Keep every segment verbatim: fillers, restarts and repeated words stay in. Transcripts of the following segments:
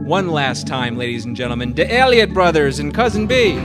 One last time, ladies and gentlemen, the Elliott Brothers and Cousin B.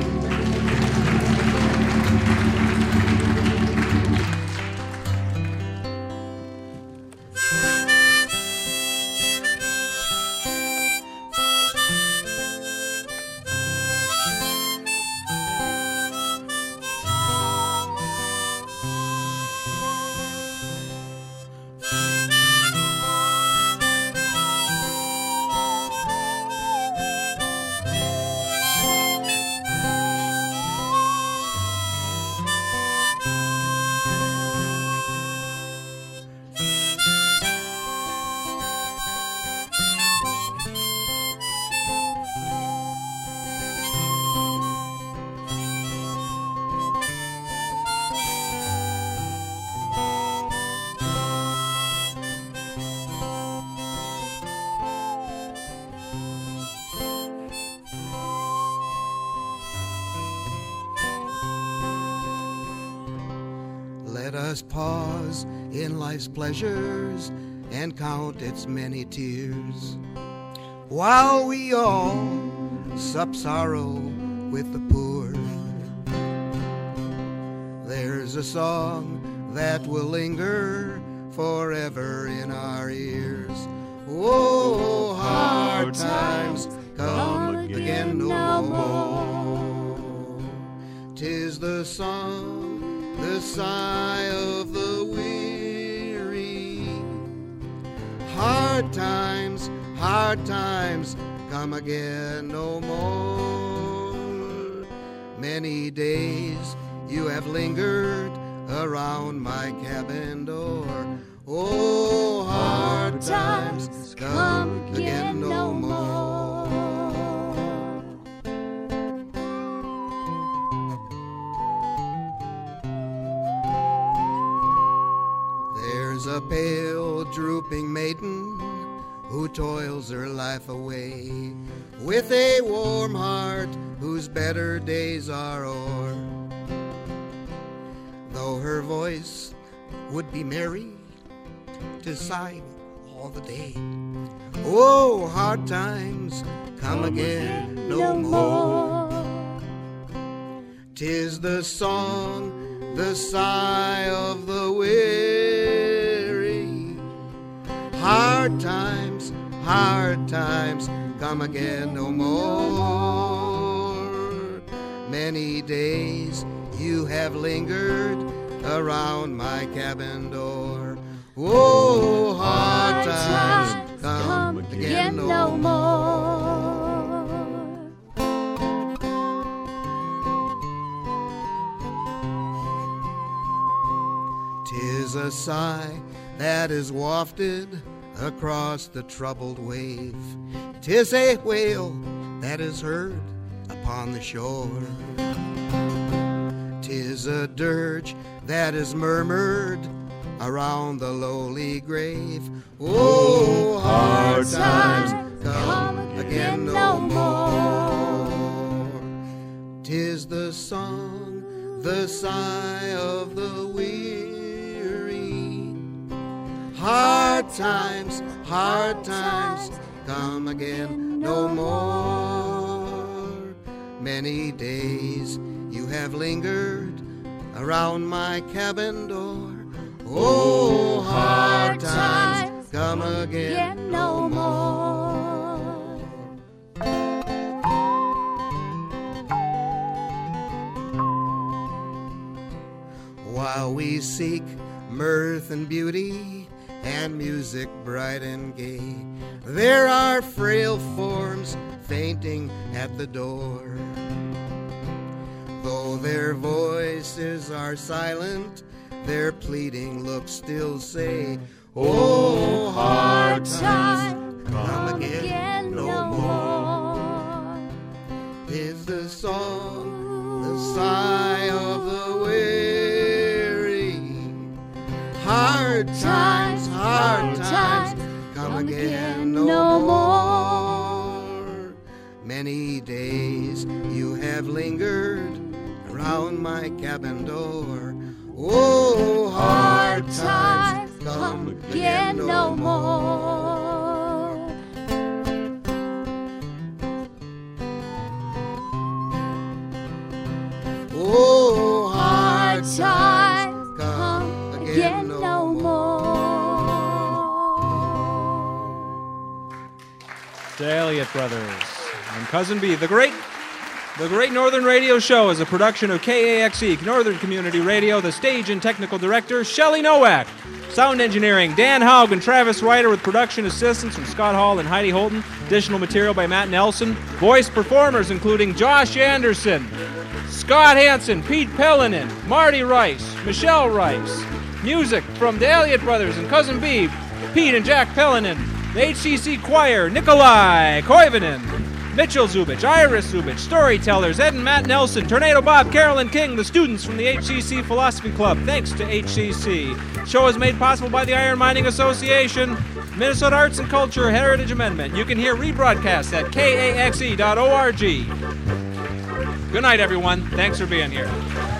Let us pause in life's pleasures and count its many tears, while we all sup sorrow with the poor. There's a song that will linger forever in our ears. Oh, hard times come again no more. 'Tis the song, the sigh of the weary. Hard times, hard times come again no more. Many days you have lingered around my cabin door. Oh, hard times come again no more. There's a pale, drooping maiden who toils her life away, with a warm heart whose better days are o'er. Though her voice would be merry to sigh all the day. Oh, hard times come again no more. 'Tis the song, the sigh of the weary. Hard times, hard times come again no more. Many days you have lingered around my cabin door. Oh, hard times come again no more. 'Tis a sigh that is wafted across the troubled wave. 'Tis a wail that is heard upon the shore. 'Tis a dirge that is murmured around the lowly grave. Oh, hard times come again no more. 'Tis the song, the sigh of the weary. Hard times, hard times come again no more. Many days you have lingered around my cabin door. Oh, hard times come again no more. While we seek mirth and beauty and music bright and gay, there are frail forms fainting at the door. Though their voices are silent, their pleading looks still say, oh, hard times come again no more. 'Tis the song, the sigh of the weary. Hard times, hard times come again no more. Many days you have lingered around my cabin door. Oh, hard times come again no more. The Elliott Brothers and Cousin B. The Great The Great Northern Radio Show is a production of K A X E, Northern Community Radio. The stage and technical director, Shelley Nowak. Sound engineering, Dan Haug and Travis Ryder, with production assistance from Scott Hall and Heidi Holton. Additional material by Matt Nelson. Voice performers including Josh Anderson, Scott Hansen, Pete Pellinen, Marty Rice, Michelle Rice. Music from the Elliott Brothers and Cousin B, Pete and Jack Pellinen. The H C C Choir, Nikolai Koivunen, Mitchell Zubich, Iris Zubich, Storytellers, Ed and Matt Nelson, Tornado Bob, Carolyn King, the students from the H C C Philosophy Club. Thanks to H C C. The show is made possible by the Iron Mining Association, Minnesota Arts and Culture Heritage Amendment. You can hear rebroadcasts at K A X E dot org. Good night, everyone. Thanks for being here.